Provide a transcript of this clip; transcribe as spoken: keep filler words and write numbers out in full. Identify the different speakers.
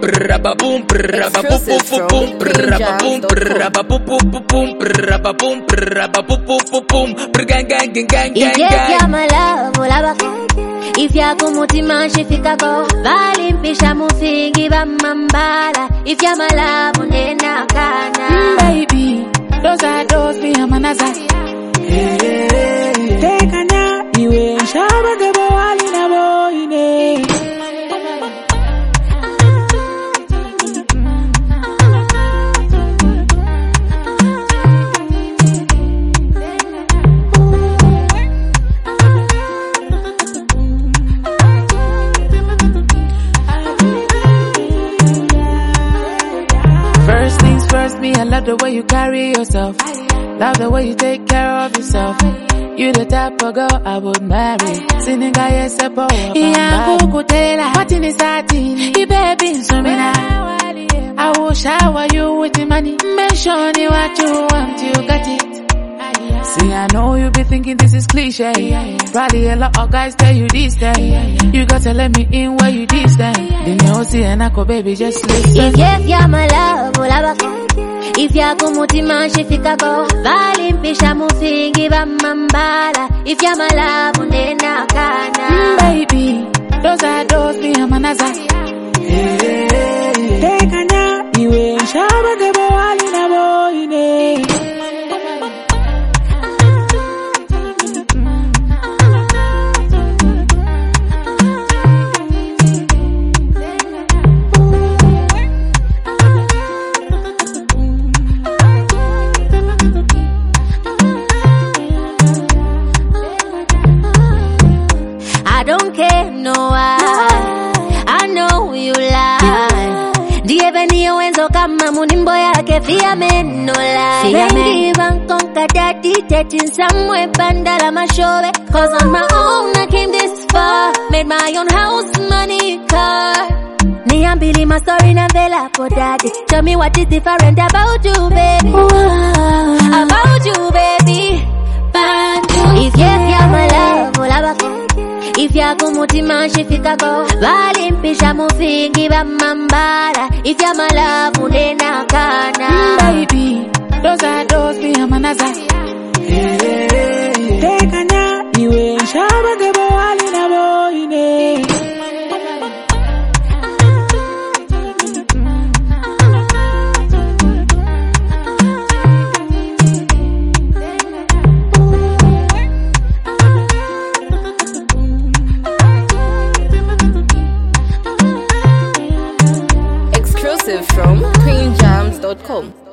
Speaker 1: braba boom, braba boom, boom, boom, braba boom, braba boom, boom, boom, braba boom, braba boom, boom, boom, gang, gang, gang, gang, gang.
Speaker 2: If you my love, olaba. If you kumutima shifika ko, bali mpisha mufingi ba mambala. If you my love, unena kana.
Speaker 3: Mm, baby, those are those me amanaza. Hey, hey, hey. Tekanya, iwe shaba gebo wali na boine. First things first, me, I love the way you carry yourself. Love the way you take care of yourself. You the type of girl I would marry. Sininga yes a boy. Yeah, kukutela. What in is satin? He baby so me now. I will shower you with the money. Mention you what you want, you got it. See, I know you be thinking this is cliche. Probably a lot of guys tell you this thing. You gotta let me in where you this thing. Then you see and I go, baby, just listen.
Speaker 2: If yes, you're my love, olaba. If you're kumutima shifika ko, bali mpisha mufingi ba mambala. If you're my love, unena kana.
Speaker 3: Mm, baby, those are those me amanaza. Hey, hey, hey. Tekanya, iwe shaba gebo wali na boine.
Speaker 2: I don't care, no I, I know you lie. Ndiye beni wenzo kama munimbo yake fia men no lie. Bengi bankonka daddy tetin somewhere bandala mashobe. Cause on my own I came this far. Made my own house, money, car. Niambili my story na vela for daddy. Tell me what is different about you, baby. Wow. About you, baby. Bantu. If yes, you're my love, olaba. If you're kumutima shifika ko, bali mpisha mufingi ba mambala. If you're my love, unena kana.
Speaker 3: Mm, baby, those are those me amanaza. Hey, hey, hey. Tekanya, iwe shaba gebo wali na boine.
Speaker 4: Exclusive from queen jams dot com.